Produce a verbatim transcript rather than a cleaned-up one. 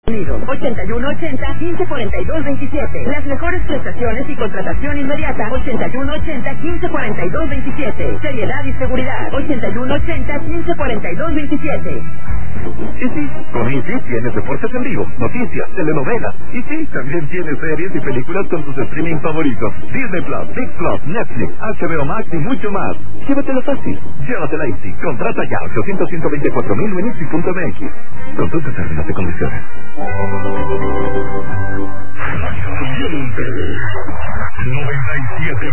ochenta y uno ochenta, quince cuarenta y dos veintisiete. Las mejores prestaciones y contratación inmediata. ochenta y uno ochenta, quince cuarenta y dos veintisiete. Seriedad y seguridad. ochenta y uno ochenta, quince cuarenta y dos veintisiete. Y sí, con Easy tienes deportes en vivo, noticias, telenovelas. Y sí, también tienes series y películas con tus streaming favoritos. Disney Plus, Six Plus, Netflix, H B O Max y mucho más. Llévatelo fácil. Llévatela Easy. Contrata ya ochocientos, ciento veinticuatro mil en easy punto m x. Consulta términos y condiciones. noventa y siete